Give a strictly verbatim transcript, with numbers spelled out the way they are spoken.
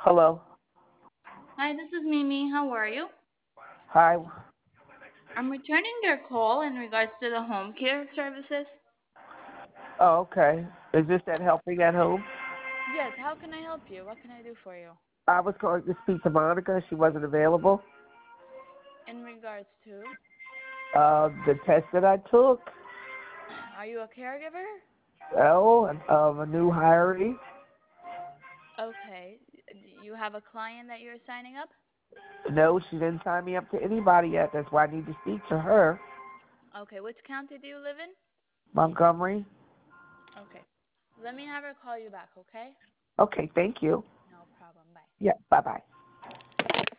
Hello. Hi, this is Mimi. How are you? Hi. I'm returning your call in regards to the home care services. Oh, okay. Is this that helping at home? Yes, how can I help you? What can I do for you? I was going to speak to Monica. She wasn't available. In regards to, Uh, the test that I took. are you a caregiver? Oh, of a new hiree. Okay. You have a client that you're signing up? No, she didn't sign me up to anybody yet. That's why I need to speak to her. Okay, which county do you live in? Montgomery. Okay. Let me have her call you back, okay? Okay, thank you. No problem. Bye. Yeah, bye bye.